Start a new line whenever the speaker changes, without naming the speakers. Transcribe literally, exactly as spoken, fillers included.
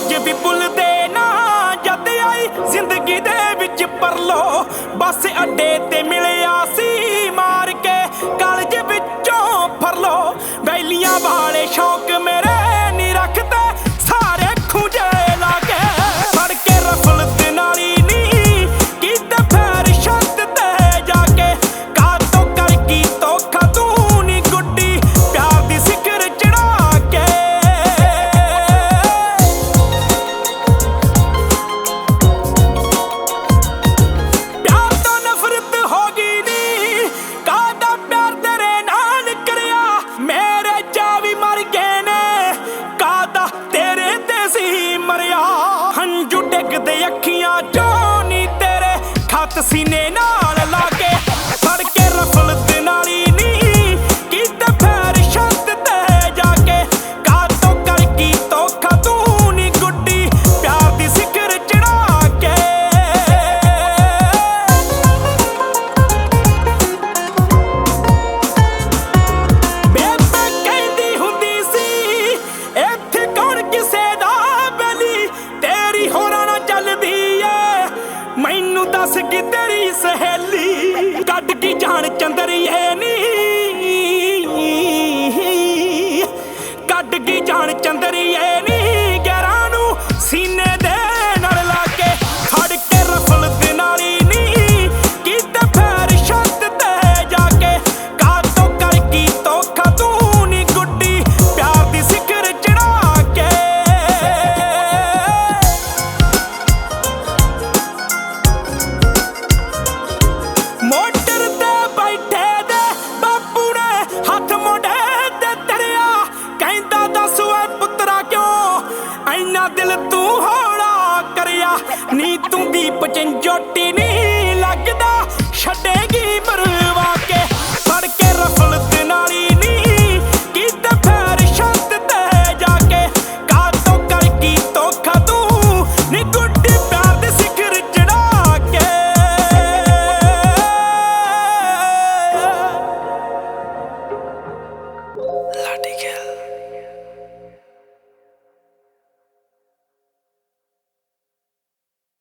ਅੱਜ ਵੀ ਭੁੱਲਦੇ ਨਾ ਜਦ ਆਈ ਜ਼ਿੰਦਗੀ ਦੇ ਵਿੱਚ ਪਰਲੋ। ਬੱਸ ਅੱਡੇ ਤੇ ਮਿਲਿਆ ਸੀ ਮਾਰ ਕੇ ਕਾਲਜ ਵਿੱਚੋਂ ਫਰਲੋ। ਵੈਲੀਆਂ ਵਾਲੇ ਸ਼ੌਕ ਮੇਰੇ ਨਹੀਂ ਰੱਖਦੇ ਸਾਰੇ ਖੂੰਜੇ ਲਾ ਕੇ। ਫੜ ਕੇ ਰਫਲ ਤੇ ਨਾਲੀ ਨੀ ਕੀਤੇ ਫੈਰ ਛੱਤ ਤੇ ਜਾ ਕੇ। ਕਾਤੋਂ ਕਰ ਕੀ ਧੋਖਾ ਤੂੰ ਨੀ ਗੁੱਡੀ ਪਿਆਰ ਦੀ ਸਿਖਰ ਚੜਾ ਕੇ। ਪਿਆਰ ਤੋਂ ਨਫ਼ਰਤ ਹੋ ਗਈ ਨੀ ਕਾਹਦਾ ਪਿਆਰ ਤੇਰੇ ਨਾਲ ਕਰਿਆ। ਮੇਰੇ ਜਾ ਵੀ ਮਰ ਗਏ ਨੇ ਕਾਹਦਾ ਤੇਰੇ ਤੇ ਸੀ ਮਰਿਆ। ਹੰਝੂ ਡਿੱਗਦੇ ਅੱਖੀਆਂ ਚੋਂ ਨੀ ਤੇਰੇ ਖੱਤ ਸੀ